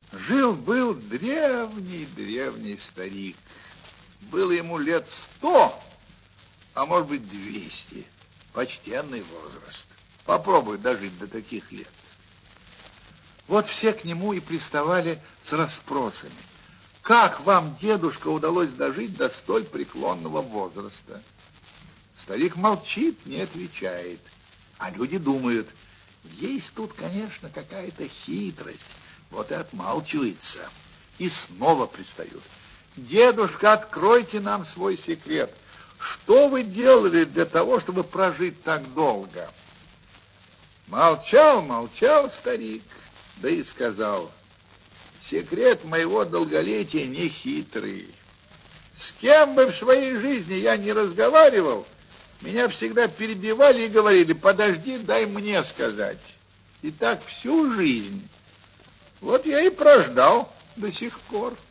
Жил-был древний старик. Было ему лет 100, а может быть 200. Почтенный возраст. Попробуй дожить до таких лет. Вот все к нему и приставали с расспросами. Как вам, дедушка, удалось дожить до столь преклонного возраста? Старик молчит, не отвечает. А люди думают, есть тут, конечно, какая-то хитрость. Вот и отмалчивается. И снова пристают. Дедушка, откройте нам свой секрет. Что вы делали для того, чтобы прожить так долго? Молчал старик, да и сказал: секрет моего долголетия не хитрый. С кем бы в своей жизни я не разговаривал, меня всегда перебивали и говорили: подожди, дай мне сказать. И так всю жизнь. Вот я и прождал до сих пор.